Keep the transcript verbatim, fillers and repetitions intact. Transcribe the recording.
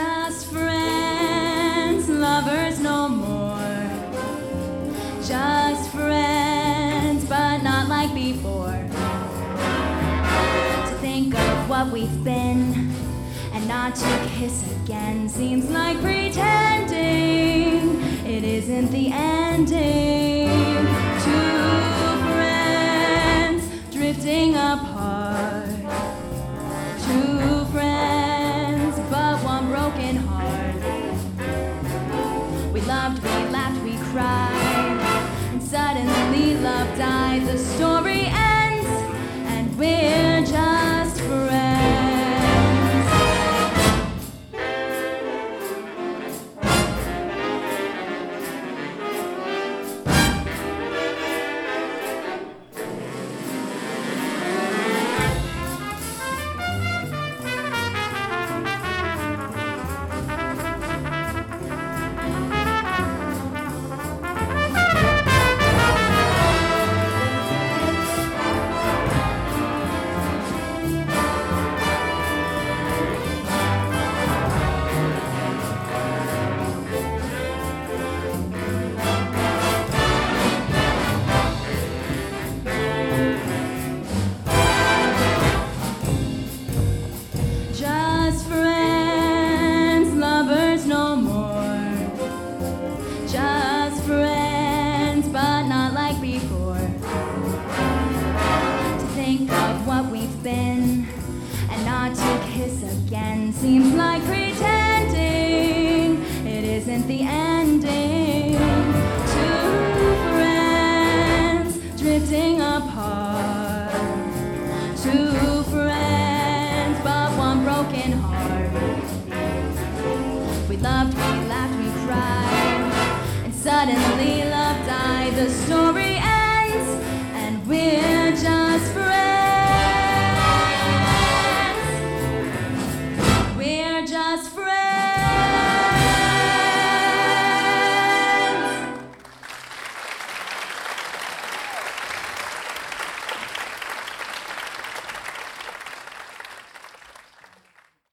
Just friends, lovers no more. Just friends, but not like before. To think of what we've been and not to kiss again seems like pretending it isn't the ending. Two friends drifting apart. Two friends, but one broken heart. We loved, we laughed, we cried, and suddenly love died. The story ends, and we're just friends. Just friends, lovers no more. Just friends, but not like before. To think of what we've been and not to kiss again seems like pretending it isn't the ending. Two friends drifting apart. Two friends, but one broken heart. We loved, we laughed, we cried, and suddenly